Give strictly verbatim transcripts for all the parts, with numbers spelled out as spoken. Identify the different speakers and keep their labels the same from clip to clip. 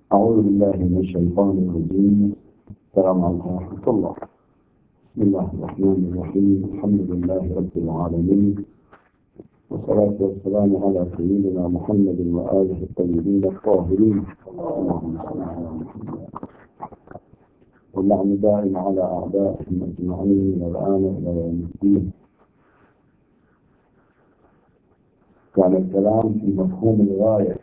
Speaker 1: أعوذ بالله من الشيطان الرجيم. السلام عليكم ورحمة الله. بسم الله الرحمن الرحيم. الحمد لله رب العالمين، والصلاة والسلام على سيدنا محمد وآله الطيبين الطاهرين. اللهم صل على محمد واللعن دائم على أعدائهم أجمعين من الآن إلى يوم الدين. كان الكلام في مفهوم الغاية،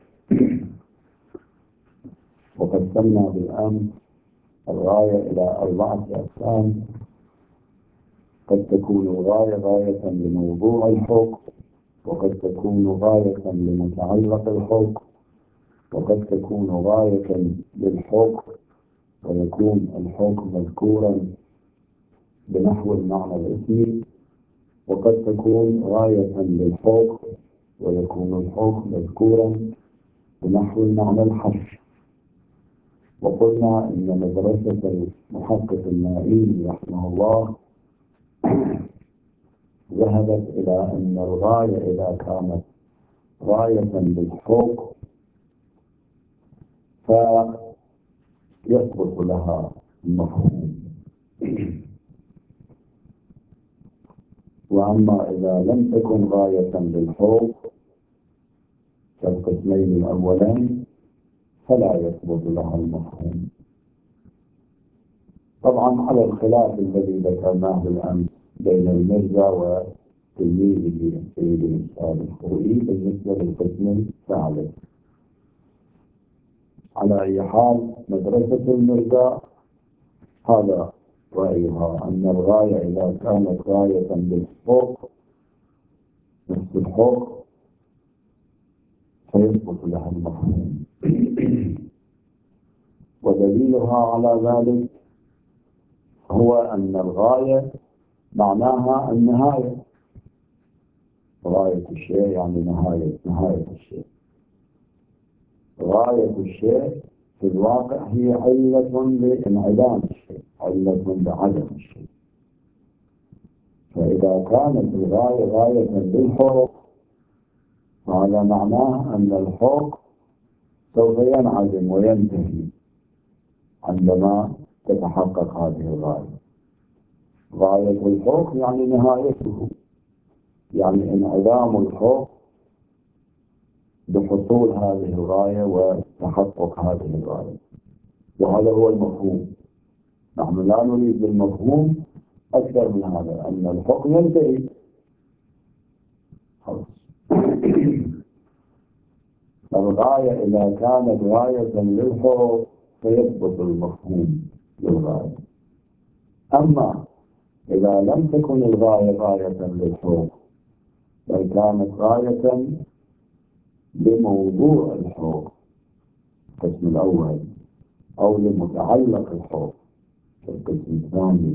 Speaker 1: وقسمنا بالأمس الغاية إلى أربعة أقسام. قد تكون الغاية غاية لموضوع الحكم، وقد تكون غاية لمتعلق الحكم، وقد تكون غاية للحكم ويكون الحكم مذكورا بنحو المعنى الاسمي، وقد تكون غاية للحكم ويكون الحكم مذكورا بنحو المعنى الحرفي. وقلنا إن مدرسة المحقق النائي رحمه الله ذهبت إلى أن الغاية إذا كانت غاية للحكم فيثبت لها المفهوم، وأما إذا لم تكن غاية للحكم كالقسمين الأولين فلا يثبت لها المفهوم. طبعا على الخلاف الذي ذكرناه بالأمس بين المرزا وتلميذه سيد الأستاذ الخوئي بالنسبة للقسم الثالث. على أي حال مدرسة المرزا هذا رأيها أن الغاية إذا كانت غاية للحكم نفس الحكم فيثبت لها المفهوم. ودليلها على ذلك هو أن الغاية معناها النهاية. غاية الشيء يعني نهاية نهاية الشيء. غاية الشيء في الواقع هي علة لانعدام الشيء، علة لعدم الشيء. فإذا كانت الغاية غاية للحكم فهذا معناه أن الحكم سوف ينعدم وينتهي عندما تتحقق هذه الغاية. غاية الحكم يعني نهايته، يعني انعدام الحكم بحصول هذه الغاية وتحقق هذه الغاية، وهذا هو المفهوم. نحن لا نريد بالمفهوم أكثر من هذا، أن الحكم ينتهي خلاص. الغاية إذا كانت غاية للحكم فيثبت المفهوم للغاية. أما إذا لم تكن الغاية غاية للحكم بل كانت غاية لموضوع الحكم القسم الأول أو لمتعلق الحكم القسم الثاني،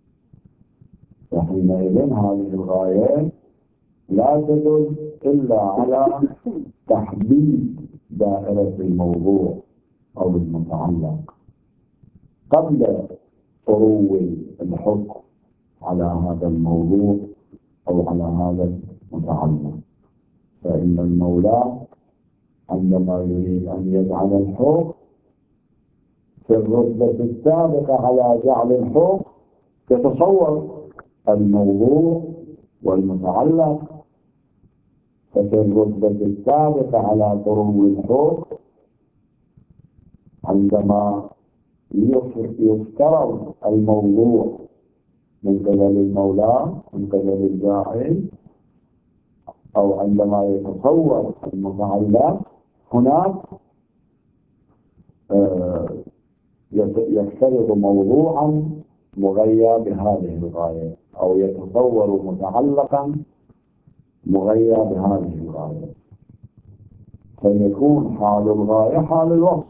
Speaker 1: فحينئذ هذه الغاية لا تدل إلا على تحديد دائرة الموضوع أو المتعلق قبل طرو الحكم على هذا الموضوع أو على هذا المتعلق. فإن المولى عندما يريد أن يجعل الحكم في الرتبة السابقة على جعل الحكم يتصور الموضوع والمتعلق، ففي الرتبة السابقة على طرو الحكم عندما يفترض الموضوع من قبل المولى من قبل الجاعل أو عندما يتصور المتعلق هناك يفترض موضوعا مغير بهذه الغاية أو يتصور متعلقا مغير بهذه الغاية، فيكون حال الغاية حال الوصف.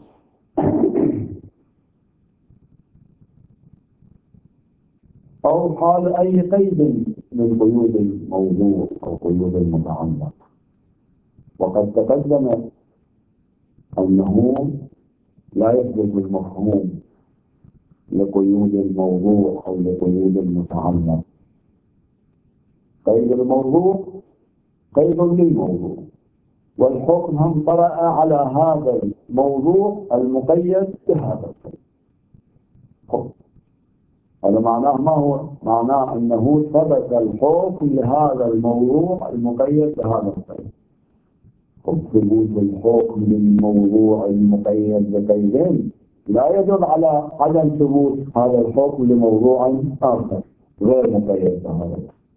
Speaker 1: أو حال أي قيد من قيود الموضوع أو قيود المتعلق. وقد تقدم أنه لا يثبت المفهوم لقيود الموضوع أو لقيود المتعلق. قيد الموضوع قيد للموضوع، والحكم هم طرأ على هذا الموضوع المقيد بهذا الحكم. هذا معناه ما هو؟ معناه أنه ثبت الحكم لهذا الموضوع المقيد بهذا القيد. ثبوت الحكم للموضوع المقيد بقيدين لا يدل على عدم ثبوت هذا الحكم لموضوع آخر غير مقيد بهذا.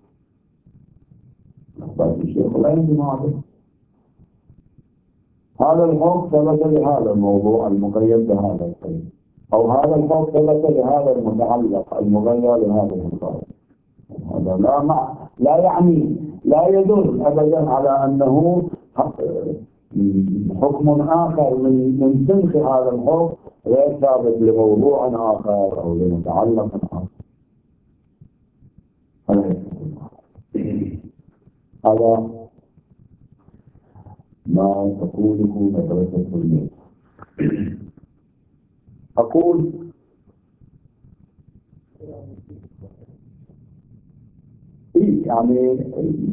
Speaker 1: أخبار الشيخ لا يمكن هذا. هذا الحكم ثبت لهذا الموضوع المقيد بهذا القيد، أو هذا الحكم ثبت لهذا المتعلق المغير لهذا المتعلق. هذا لا مع لا يعني لا يدل أبدا على أنه حكم آخر من من سنخ هذا الحكم غير ثابت لموضوع آخر أو لمتعلق آخر. هذا ما تقوله مدرسة الميت. أقول يعني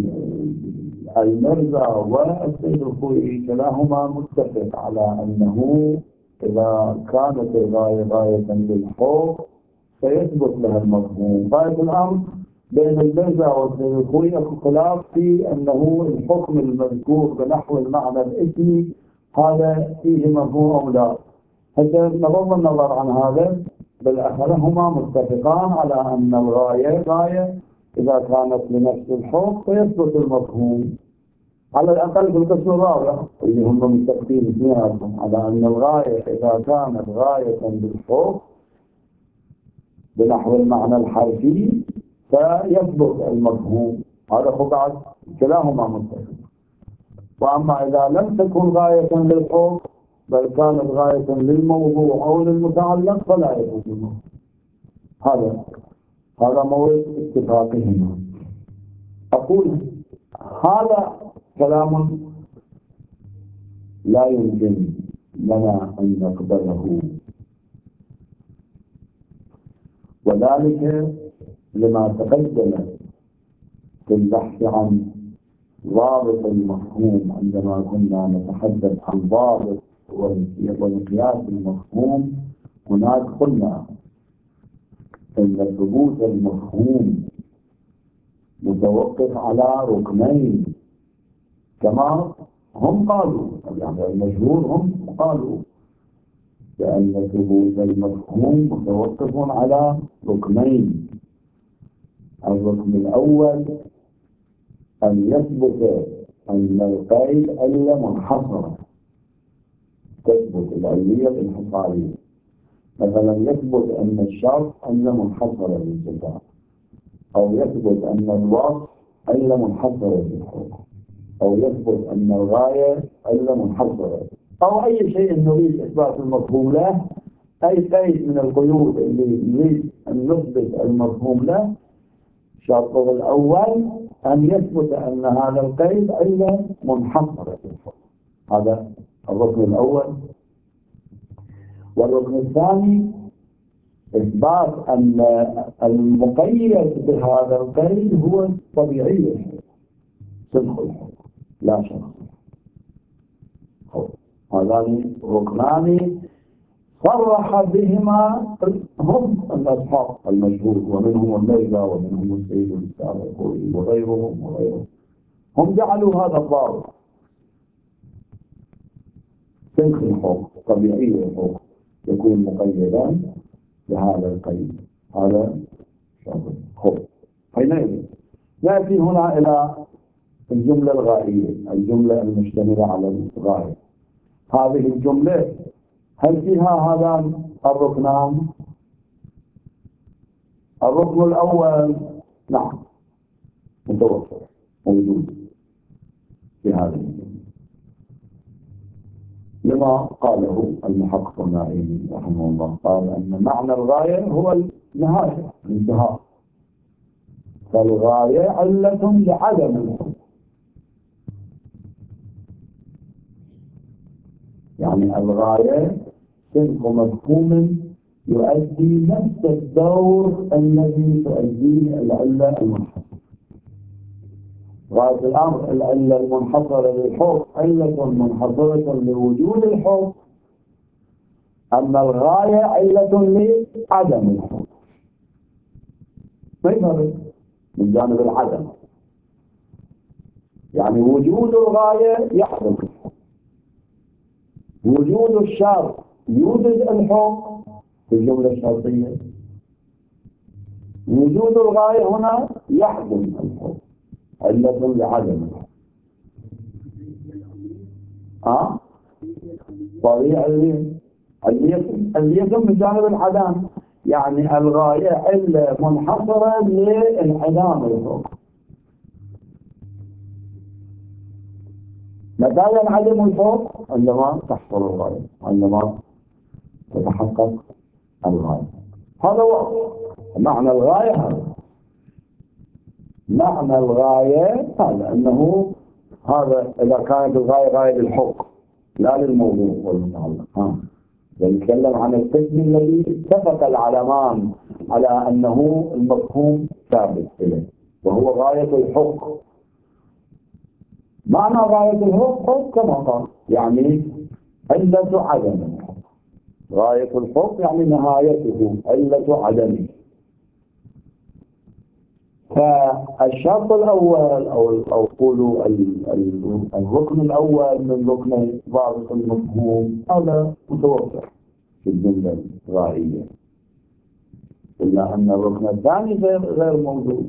Speaker 1: المرزا والسيد الخوئي كلاهما متفق على أنه إذا كانت الغاية غاية للحكم سيثبت لها المفهوم. غاية الأمر بين المرزا والسيد الخوئي خلاف في أنه الحكم المذكور بنحو المعنى الاسمي هذا فيه مفهوم أو لا. حتى نظر النظر عن هذا بالأخير هما متفقان على أن الغاية غاية إذا كانت لنفس الحكم فيثبت المفهوم على الأقل في القسم الرابع اللي هم متفقين اثنيناتهم على أن الغاية إذا كانت غاية بالحكم بنحو المعنى الحرفي فيثبت المفهوم. هذا فقط كلاهما متفق. وأما إذا لم تكن غاية للحكم بل كانت غاية للموضوع أو للمتعلق فلا يثبت المفهوم. هذا هذا مورد اتفاقهما. أقول هذا كلام لا يمكن لنا أن نقبله، وذلك لما تقدم في البحث عن ضابط المفهوم. عندما كنا نتحدث عن ضابط ومقياس المفهوم هناك قلنا أن ثبوت المفهوم متوقف على ركنين كما هم قالوا، يعني المشهور هم قالوا بأن ثبوت المفهوم متوقف على ركنين. الركن الأول أن يثبت أن القيد علة منحصرة، تثبت العلية الانحصارية. مثلا يثبت أن الشرط علة منحصرة للصفات، أو يثبت أن الوصف علة منحصرة للحكم، أو يثبت أن الغاية علة منحصرة، أو أي شيء نريد إثبات المفهوم له. أي قيد من القيود اللي نريد أن نثبت المفهوم له شرطه الأول أن يثبت أن هذا القيد علة منحصرة للحكم. هذا الركن الأول. والركن الثاني إثبات أن المقيد بهذا القيد هو طبيعي صدق الحكم لا شخص. هذان ركنان صرح بهما هم الأصحاب المشهور، ومنهم الميزة ومنهم السيد السابق وغيرهم وغيرهم. هم جعلوا هذا الضابط صدق الحكم طبيعي الحكم يكون مقيدا بهذا القيد. هذا خب. حينئذ نأتي هنا إلى الجملة الغائية، الجملة المشتملة على الغاية. هذه الجملة هل فيها هذان الركنان؟ الركن الأول نعم متوفر موجود في هذه الجملة لما قاله المحقق النائمي رحمه الله، قال أن معنى الغاية هو النهاية الانتهاء، فالغاية علة لعدم الحكم. يعني الغاية صدق مفهوم يؤدي نفس الدور الذي تؤديه العلة المنحصرة. غاية الأمر العلة المنحصرة للحكم علة منحصرة لوجود الحكم، أما الغاية علة لعدم الحكم. ما يفرق من جانب العدم، يعني وجود الغاية يحدث الحكم، وجود الشرط يوجد الحكم في الجملة الشرطية، وجود الغاية هنا يحدث الحكم علة لعدم الحكم. ها؟ طبيعي اللي اللي يتم من جانب العدم، يعني الغاية علة منحصرة لانعدام الحكم. متى ينعدم الحكم؟ عندما تحصل الغاية، عندما تتحقق الغاية. هذا واضح. معنى الغاية هذا، معنى الغاية هذا أنه هذا إذا كانت الغاية غاية للحكم لا للموضوع والمتعلق. ها نتكلم عن القسم الذي اتفق العلمان على أنه المفهوم ثابت إليه، وهو غاية الحكم. معنى غاية الحكم كما قال يعني علة عدم الحكم. غاية الحكم يعني نهايته علة عدمه. فالشرط الأول أو أو قولوا الركن الأول من ركن ضابط المفهوم هذا متوفر في الجملة الغائية، إلا أن الركن الثاني غير موجود.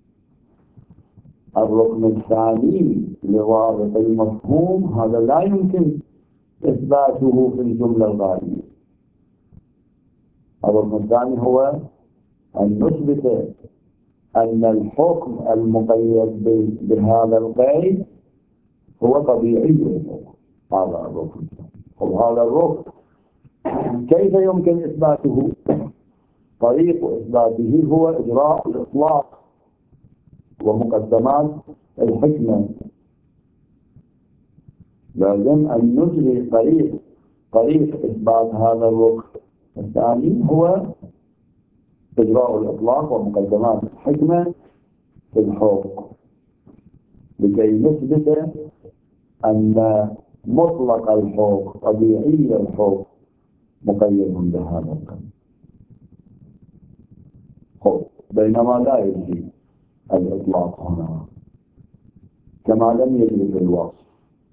Speaker 1: الركن الثاني لضابط المفهوم هذا لا يمكن إثباته في الجملة الغائية. الركن الثاني هو أن نثبت أن الحكم المقيد بهذا القيد هو طبيعي. هذا الركن. وهذا الركن كيف يمكن إثباته؟ طريق إثباته هو إجراء الإطلاق ومقدمات الحكمة. لازم أن نجري طريق طريق إثبات هذا الركن الثاني هو إجراء الإطلاق ومقدمات الحكمة في الحكم، لكي نثبت أن مطلق الحكم طبيعي الحكم مقيد بهذا القيد. بينما لا يجري الإطلاق هنا كما لم يجري في الوصف.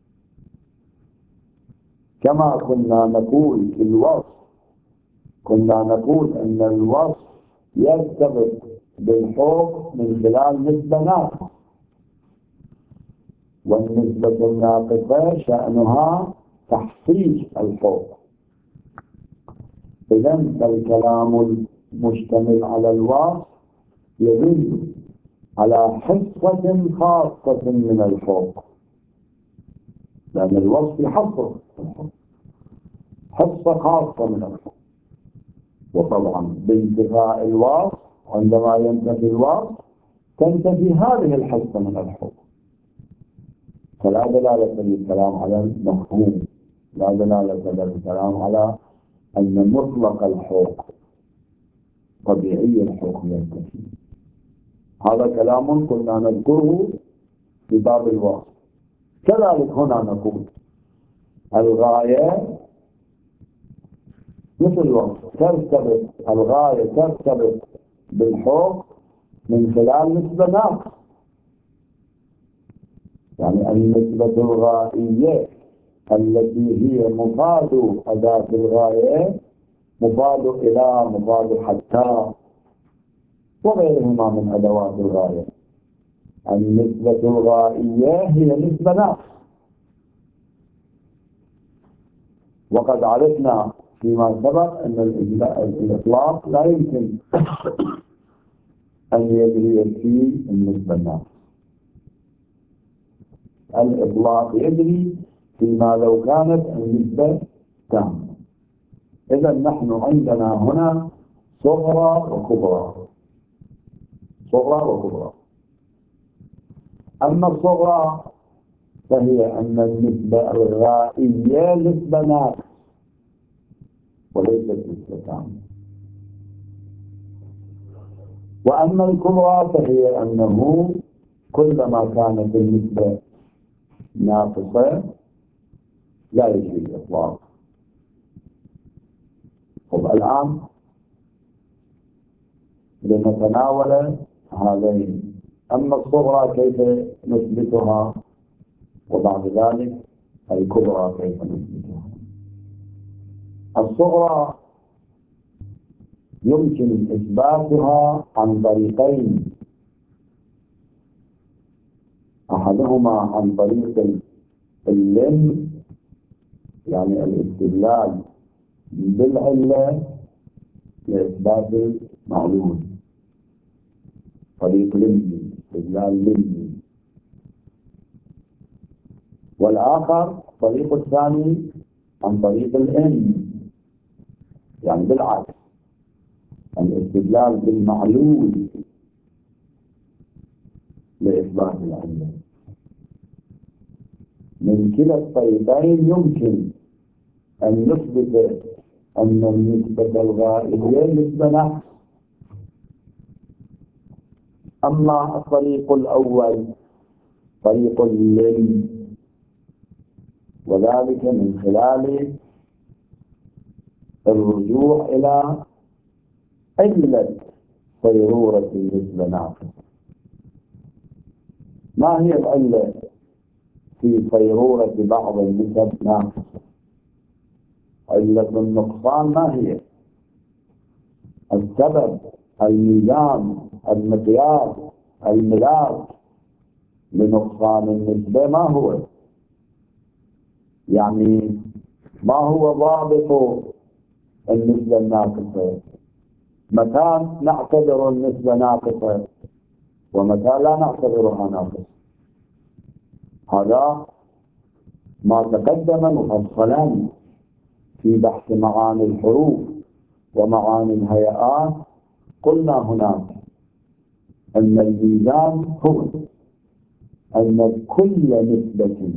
Speaker 1: كما كنا نقول في الوصف، كنا نقول أن الوصف يرتبط بالحكم من خلال نسبة ناقصة، والنسبة الناقصة شأنها تحقيق الحكم. إذن الكلام المشتمل على الوصف يدل على حصة خاصة من الحكم، لأن الوصف يحصل الحكم حصة خاصة من الحكم. وطبعا بانتفاء الوصف عندما ينتفي الوصف تنتفي هذه الحصة من الحكم. فلا دلالة للكلام على المفهوم، لا دلالة للكلام على أن مطلق الحكم طبيعي الحكم ينتفي. هذا كلام كنا نذكره في باب الوصف. كذلك هنا نقول الغاية مثل الوصف ترتبط، الغاية ترتبط بالحكم من خلال نسبة ناقصة، يعني النسبة الغائية التي هي مفاد أداة الغاية، مفاد إلى، مفاد حتى وغيرهما من أدوات الغاية. النسبة الغائية هي نسبة ناقصة. وقد عرفنا فيما سبق أن الإطلاق لا يمكن أن يجري في النسبة الناقصة. الإطلاق يجري فيما لو كانت النسبة تامة. إذا نحن عندنا هنا صغرى وكبرى، صغرى وكبرى. أما الصغرى فهي أن النسبة الغائية نسبة ناقصة وليست نسبة تامة. وأما الكبرى فهي أنه كلما كانت النسبة ناقصة لا يجري الإطلاق. طب الآن لنتناول هذين، أما الصغرى كيف نثبتها، وبعد ذلك الكبرى كيف نثبتها. الصغرى يمكن إثباتها عن طريقين، أحدهما عن طريق اللم، يعني الاستدلال بالعلة لإثبات المعلول، طريق لمي، استدلال لمي. والآخر الطريق الثاني عن طريق الإن، يعني بالعكس، الاستدلال بالمعلول لإثبات العلة. من كلا الطريقين يمكن أن نثبت أن النسبة الغائبية نسبة نقص. أما الطريق الأول طريق اللم، وذلك من خلال الرجوع إلى علة صيرورة النسبة ناقصة. ما هي العلة في صيرورة بعض النسب ناقصة؟ علة النقصان ما هي؟ السبب، الميزان، المقياس، الملاك لنقصان النسبة ما هو؟ يعني ما هو ضابط النسبة الناقصة؟ متى نعتبر النسبة ناقصة ومتى لا نعتبرها ناقصة؟ هذا ما تقدم مفصلا في بحث معاني الحروف ومعاني الهيئات. قلنا هناك أن الميزان هو أن كل نسبة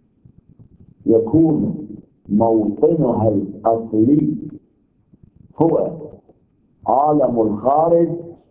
Speaker 1: يكون موطنها الأصلي هو عالم الخارج،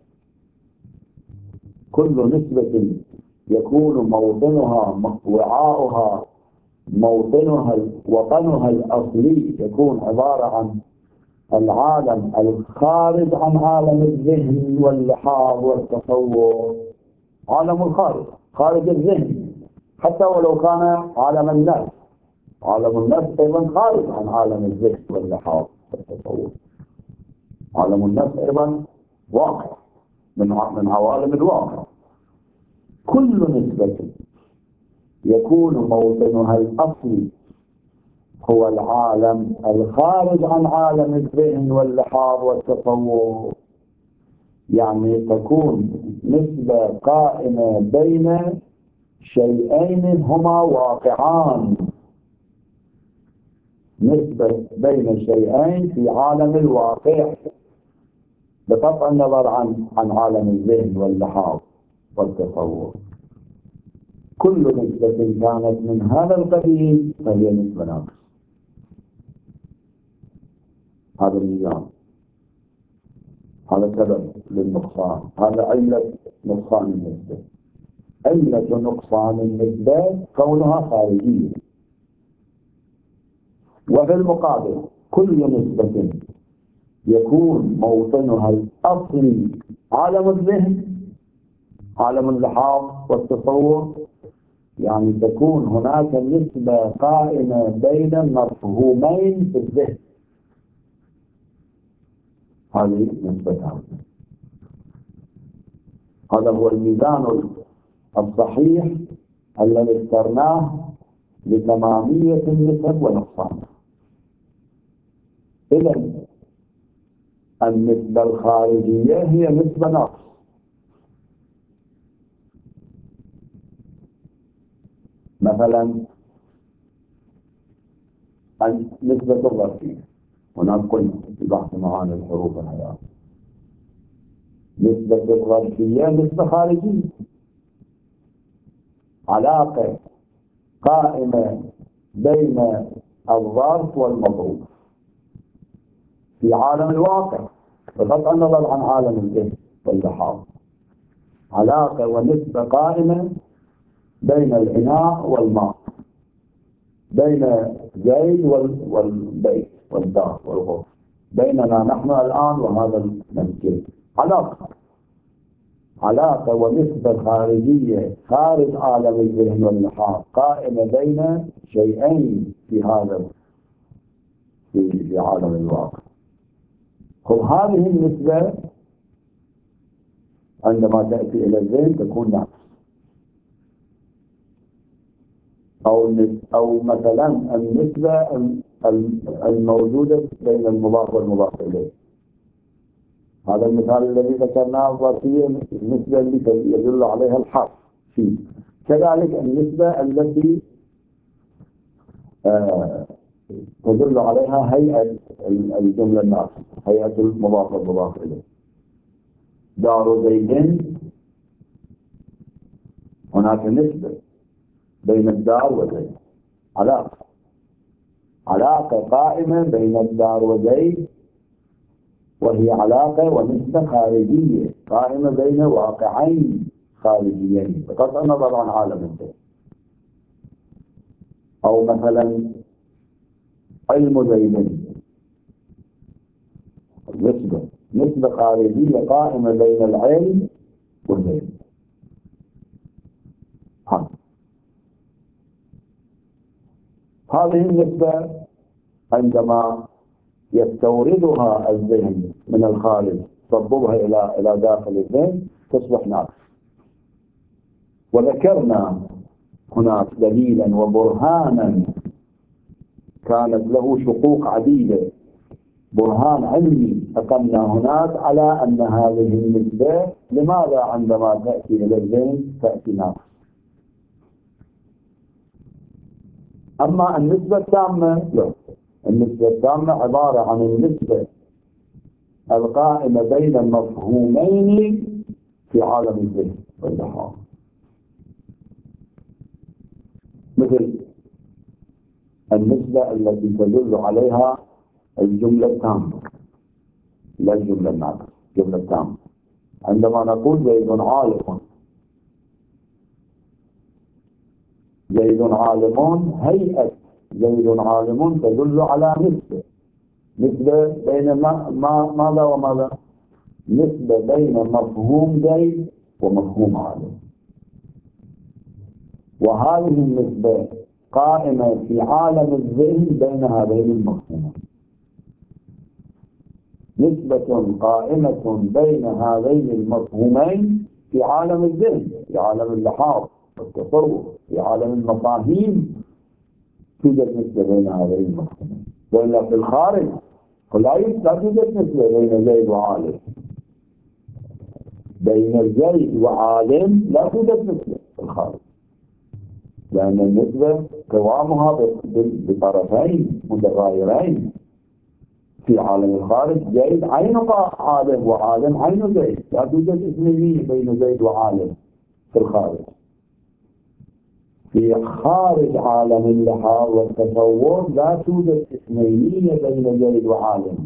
Speaker 1: كل نسبة يكون موطنها وعاؤها موطنها وطنها الأصلي يكون عبارة عن العالم الخارج عن عالم الذهن واللحاظ والتصور. عالم الخارج خارج الذهن، حتى ولو كان عالم النفس، عالم النفس أيضا خارج عن عالم الذهن واللحاظ والتصور. عالم النفس أيضا واقع من من عوالم الواقع. كل نسبة يكون موطنها الأصلي هو العالم الخارج عن عالم الذهن واللحاظ والتصور، يعني تكون نسبة قائمة بين شيئين هما واقعان، نسبة بين شيئين في عالم الواقع بقطع النظر عن عن عالم الذهن واللحاظ والتصور. كل نسبة كانت من هذا القبيل فهي نسبة ناقصة. هذا الميزان، هذا سبب للنقصان، هذا علة نقصان النسبة. علة نقصان النسبة كونها خارجية. وفي المقابل كل نسبة يكون موطنها الأصلي عالم الذهن، عالم اللحاظ والتصور، يعني تكون هناك نسبة قائمة بين المفهومين في الذهن. هذه نسبة. هذا هو الميزان الصحيح الذي اخترناه لتمامية النسب ونقصانها. إذن النسبة الخارجية هي نسبة نقص. مثلا النسبة الظرفية، هناك قلنا في بحث معاني الحروف والهيئات نسبة الظرفية نسبة خارجية، علاقة قائمة بين الظرف والمظروف في عالم الواقع بقطع النظر عن عالم الذهن واللحاظ. علاقة ونسبة قائمة بين الإناء والماء، بين زيد والبيت والدار والغرفة، بيننا نحن الآن وهذا المسجد. علاقة علاقة ونسبة خارجية خارج عالم الذهن واللحاظ قائمة بين شيئين في هذا في عالم الواقع. هذه النسبة عندما تأتي إلى الذهن تكون نقص، أو أو مثلا النسبة الموجودة بين المضاف والمضاف إليه. هذا المثال الذي ذكرناه الظرفية، النسبة التي يدل عليها الحرف فيه. كذلك النسبة التي آه تدل عليها هيئة الجملة الناقصة، هيئة المضاف والمضاف إليه. دار زيد، هناك نسبة بين الدار وزيد، علاقة علاقة قائمة بين الدار وزيد، وهي علاقة ونسبة خارجية قائمة بين واقعين خارجيين بقطع النظر عن عالم الذهن. أو مثلا علم زيد، نسبة نسبة خارجية قائمة بين العلم والزيد. هذه النسبة عندما يستوردها الذهن من الخارج، صببها إلى إلى داخل الذهن، تصبح ناقص. وذكرنا هناك دليلا وبرهانا كانت له شقوق عديدة، برهان علمي أقمنا هناك على أن هذه النسبة لماذا عندما تأتي إلى الذهن تأتي ناقص. أما النسبة التامة لا، النسبة التامة عبارة عن النسبة القائمة بين مفهومين في عالم الذهن واللحاظ، مثل النسبة التي تدل عليها الجملة التامة، لا الجملة الناقصة، الجملة التامة. عندما نقول زيد عالم، زيد عالم، هيئة زيد عالم تدل على نسبة، نسبة بين ما ما ماذا وماذا؟ نسبة بين مفهوم زيد ومفهوم عالم. وهذه النسبة قائمة في عالم الذهن بين هذين المفهومين، نسبة قائمة بين هذين المفهومين في عالم الذهن، في عالم اللحاظ والتصور، في عالم المفاهيم توجد نسبة بين هذين المفهومين. وإلا في الخارج لا توجد نسبة بين زيد وعالم، بين زيد وعالم لا توجد نسبة في الخارج، لأن النسبة قوامها بطرفين متغايرين. في عالم الخارج زيد عين عالم وعالم عين زيد، لا توجد اثنينية بين زيد وعالم في الخارج. في خارج عالم اللحاظ والتصور لا توجد اثنينية بين زيد وعالم،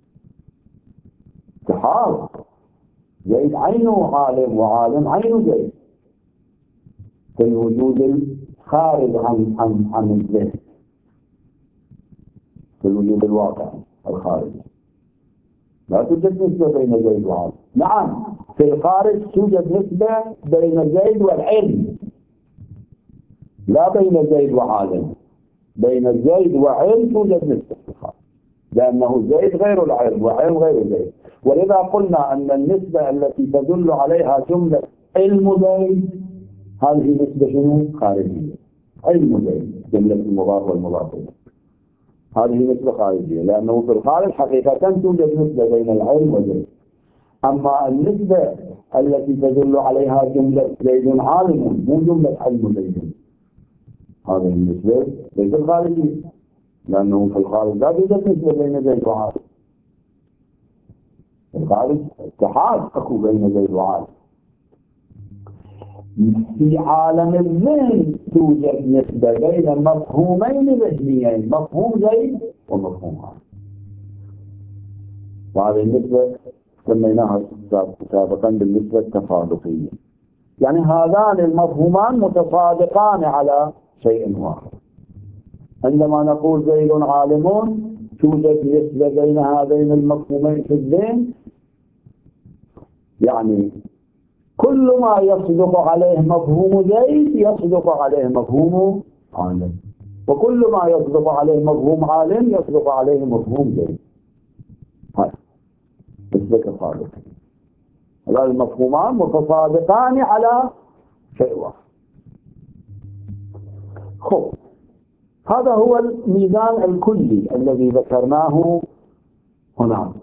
Speaker 1: اتحاد، زيد عينه عالم وعالم عين زيد في الوجود الخارج عن عن عن الذهن، في الوجود الواقعي الخارجي لا توجد نسبة بين زيد وعالم. نعم في الخارج توجد نسبة بين زيد والعلم، لا بين زيد وعالم. بين زيد وعلم توجد نسبة في الخارج، لأنه زيد غير العلم وعلم غير زيد. ولذا قلنا أن النسبة التي تدل عليها جملة علم زيد هذه نسبة شنو؟ خارجية. علم زيد جملة المضاف والمضاف إليه، هذه نسبة خارجية، لأنه في الخارج حقيقة توجد نسبة بين العلم وزيد. أما النسبة التي تدل عليها جملة زيد عالم مو جملة علم زيد، هذه النسبة ليست خارجية، لأنه في الخارج لا توجد نسبة بين زيد وعالم. في الخارج اتحاد أكو بين زيد وعالم. في عالم الذهن توجد نسبة بين مفهومين ذهنيين، مفهوم زيد ومفهوم عالم، وهذه النسبة سميناها سابقا بالنسبة التفاضلية. يعني هذان المفهومان متصادقان على شيء واحد. عندما نقول زيد عالم توجد نسبة بين هذين المفهومين في الذهن، يعني كل ما يصدق عليه مفهوم زيد يصدق عليه مفهوم عالم، وكل ما يصدق عليه مفهوم عالم يصدق عليه مفهوم زيد. هاي نسبة صادقة. هذا المفهومان متصادقان على شيء واحد. خب، هذا هو الميزان الكلي الذي ذكرناه هنا.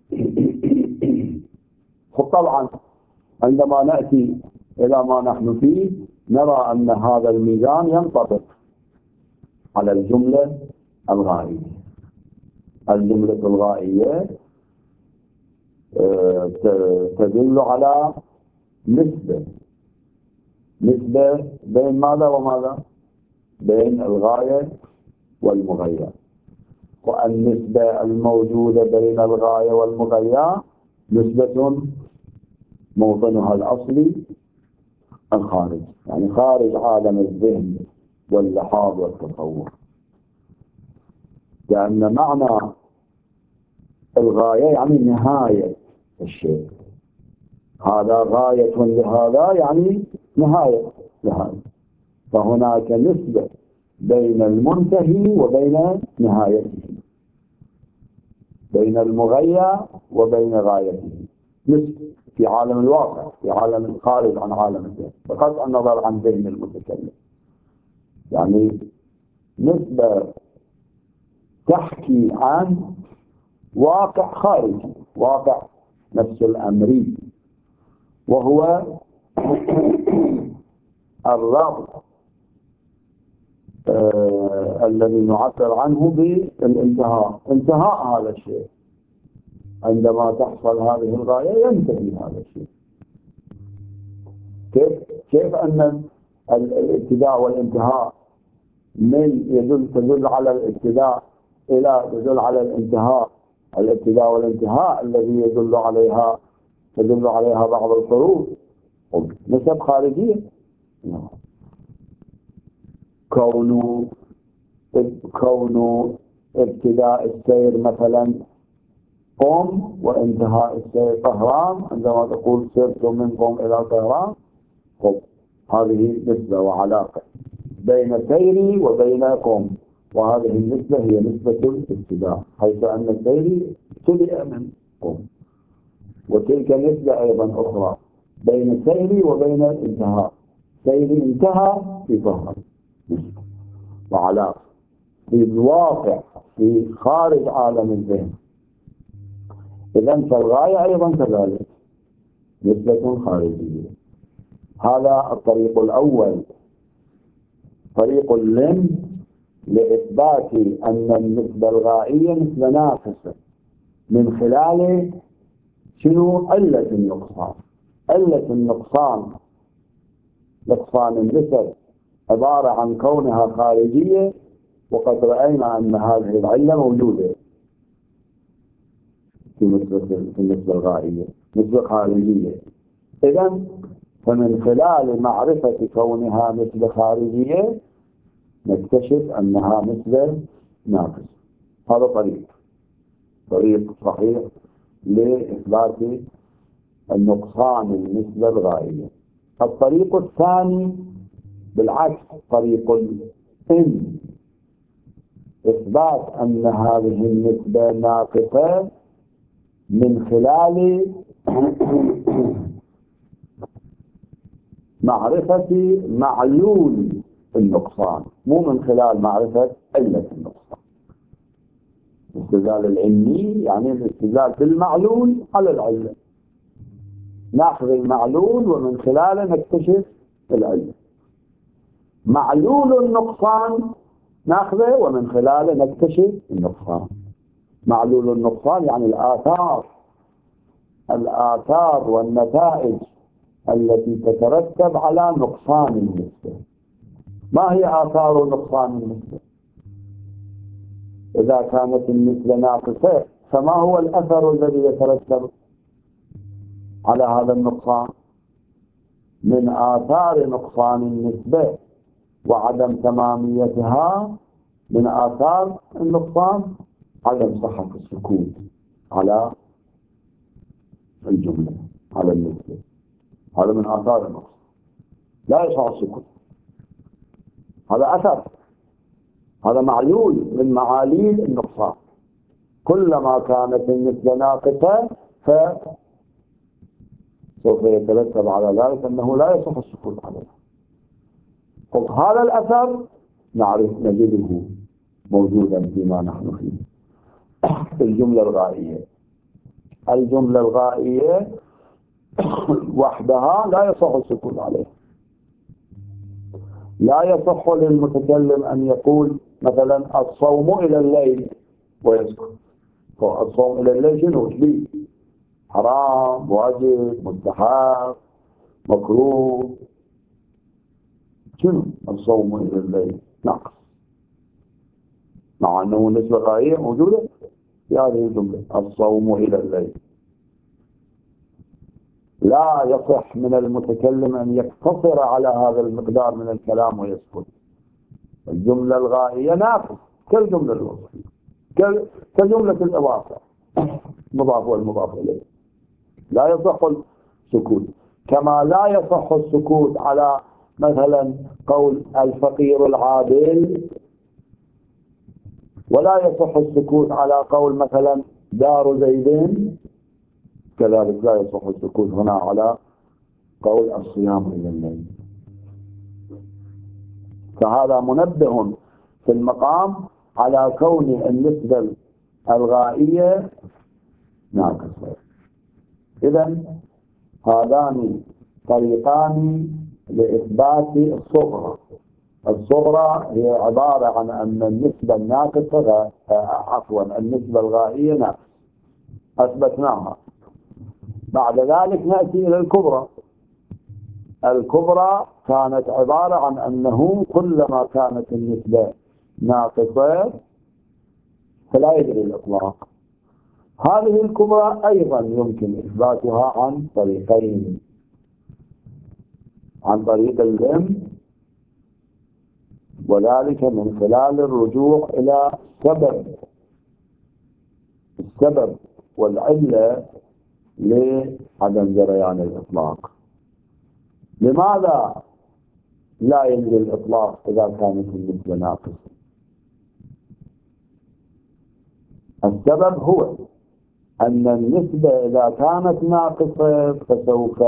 Speaker 1: خب، طبعا عندما نأتي إلى ما نحن فيه نرى أن هذا الميزان ينطبق على الجملة الغائية. الجملة الغائية تدل على نسبة نسبة بين ماذا وماذا؟ بين الغاية والمغاية. والنسبة الموجودة بين الغاية والمغاية نسبة موطنها الأصلي الخارج، يعني خارج عالم الذهن واللحاظ والتصور. لأن معنى الغاية يعني نهاية الشيء، هذا غاية لهذا يعني نهاية لهذا، فهناك نسبة بين المنتهي وبين نهايته، بين المغاية وبين غايته، نسبة في عالم الواقع، في عالم الخارج عن عالم الذهن، بغض النظر عن ذهن المتكلم. يعني نسبة تحكي عن واقع خارجي، واقع نفس الأمري، وهو الرابط آه الذي نعبر عنه بالانتهاء. انتهاء هذا الشيء، عندما تحصل هذه الغاية ينتهي هذا الشيء. كيف كيف أن الابتداء والانتهاء من يدل تدل على الابتداء إلى تدل على الانتهاء، الابتداء والانتهاء الذي يدل عليها تدل عليها بعض الحروف نسب خارجية. كون كون ابتداء السير مثلا قم، وانتهاء السير طهران، عندما تقول سرت من قم إلى طهران، هذه نسبة وعلاقة بين سيري وبين قم، وهذه النسبة هي نسبة الابتداء، حيث أن سيري ابتدأ من قم. وتلك نسبة أيضا أخرى بين سيري وبين الانتهاء، سيري انتهى في طهران، وعلاقة في الواقع في خارج عالم الذهن. إذن فالغاية أيضا كذلك نسبة خارجية. هذا الطريق الأول، طريق اللم لإثبات أن النسبة الغائية نسبة ناقصة من خلال شنو؟ علة النقصان. علة النقصان، نقصان النسب عبارة عن كونها خارجية، وقد رأينا أن هذه العلة موجودة في النسبة الغائية، نسبة خارجية. إذن فمن خلال معرفة كونها نسبة خارجية نكتشف أنها نسبة ناقصة. هذا طريق طريق صحيح لإثبات النقصان النسبة الغائية. الطريق الثاني بالعكس، طريق الإن، إثبات أن هذه النسبة ناقصة من خلال معرفة معلول النقصان، مو من خلال معرفة علة النقصان. الاستدلال العلمي يعني الاستدلال بالمعلول على العلة، ناخذ المعلول ومن خلاله نكتشف العلة. معلول النقصان ناخذه ومن خلاله نكتشف النقصان. معلول النقصان يعني الآثار الآثار والنتائج التي تترتب على نقصان النسبة. ما هي آثار نقصان النسبة؟ إذا كانت النسبة ناقصة فما هو الأثر الذي يترتب على هذا النقصان؟ من آثار نقصان النسبة وعدم تماميتها، من آثار النقصان عدم صحة السكوت على الجملة، على النسبة. هذا من آثار النقص، لا يصح السكوت، هذا أثر، هذا معلول من معاليل النقصان. كلما كانت النسبة ناقصة فسوف يترتب على ذلك أنه لا يصح السكوت عليها. قلت هذا الأثر نعرف نجده موجودا فيما نحن فيه في الجملة الغائية. الجملة الغائية وحدها لا يصح السكوت عليها. لا يصح للمتكلم أن يقول مثلا الصوم إلى الليل ويسكت. الصوم إلى الليل شنو؟ شبيه؟ حرام، واجب، مستحب، مكروه. شنو الصوم إلى الليل؟ نقص، مع أنه نسبة غائية موجودة في هذه الجملة، الصوم إلى الليل. لا يصح من المتكلم أن يقتصر على هذا المقدار من الكلام ويسكت. الجملة الغائية ناقص كالجملة الوصفية، كجملة الإضافة، مضاف والمضاف إليه. لا يصح السكوت، كما لا يصح السكوت على مثلا قول الفقير العادل، ولا يصح السكوت على قول مثلا دار زيدين. كذلك لا يصح السكوت هنا على قول الصيام إلى الليل. فهذا منبه في المقام على كون النسبة الغائية ناقصة. إذن هذان طريقان لإثبات الصغرى. الصغرى هي عبارة عن أن النسبة الناقصة عفوا النسبة الغائية ناقصة، أثبتناها. بعد ذلك نأتي إلى الكبرى. الكبرى كانت عبارة عن أنه كلما كانت النسبة ناقصة فلا يجري الإطلاق. هذه الكبرى أيضا يمكن إثباتها عن طريقين: عن طريق العلم، وذلك من خلال الرجوع إلى سبب السبب والعلة لعدم جريان الإطلاق. لماذا لا يجري الإطلاق إذا كانت النسبة ناقصة؟ السبب هو أن النسبة إذا كانت ناقصة فسوف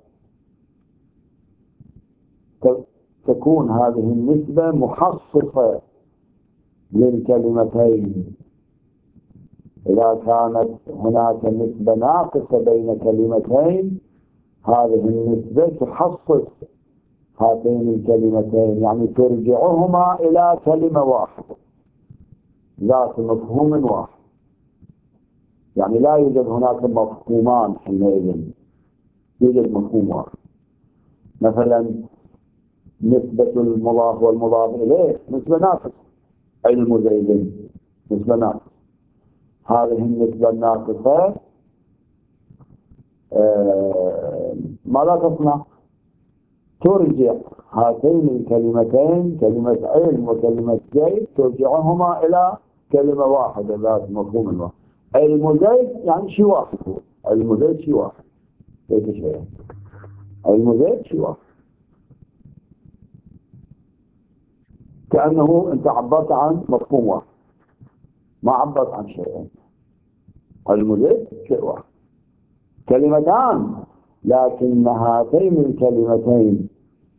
Speaker 1: تكون هذه النسبة محصصة للكلمتين. إذا كانت هناك نسبة ناقصة بين كلمتين، هذه النسبة تحصص هاتين الكلمتين، يعني ترجعهما إلى كلمة واحدة ذات مفهوم واحد. يعني لا يوجد هناك مفهومان حينئذ، يوجد مفهوم واحد. مثلا نسبة المضاف والمضاف إليه نسبة ناقصة، علم زيد نسبة ناقصة. هذه النسبة الناقصة آه ماذا تصنع؟ ترجع هاتين الكلمتين، كلمة علم وكلمة زيد، ترجعهما إلى كلمة واحدة ذات مفهوم واحد. علم زيد يعني شيء واحد، هو علم زيد شيء واحد، ليس شيء. علم زيد شيء واحد، كأنه أنت عبرت عن مفهوم واحد، ما عبرت عن شيئين. علم زيد شيء واحد، كلمتان، لكن هاتين الكلمتين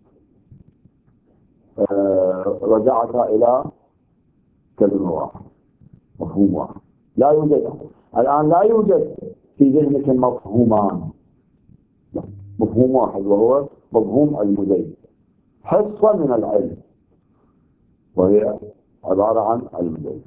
Speaker 1: آه رجعتا إلى كلمة واحدة، مفهوم واحد. لا يوجد الآن لا يوجد في ذهنك مفهومان، مفهوم واحد وهو مفهوم علم زيد، حصة من العلم وهي عبارة عن علم زيد.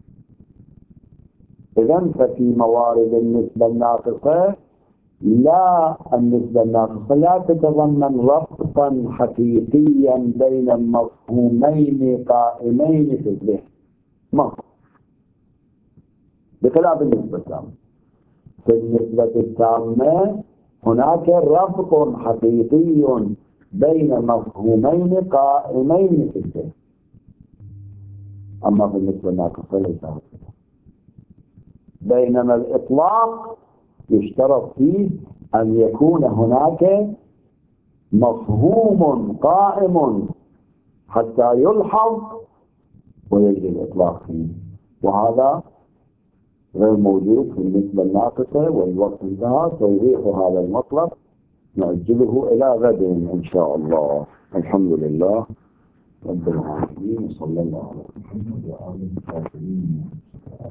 Speaker 1: إذن ففي موارد النسبة الناقصة لا النسبة الناقصة لا تتضمن ربطا حقيقيا بين مفهومين قائمين في الذهن، ما بخلاف النسبة التامة. في النسبة التامة هناك ربط حقيقي بين مفهومين قائمين في الذهن. أما بالنسبة للناقصة ليس هكذا. بينما الإطلاق يشترط فيه أن يكون هناك مفهوم قائم حتى يلحظ ويجري الإطلاق فيه، وهذا غير موجود بالنسبة للناقصة. والوقت انتهى. توضيح هذا المطلب نؤجله إلى غد إن شاء الله. الحمد لله رب العالمين، وصلى الله على محمد وآله وصحبه.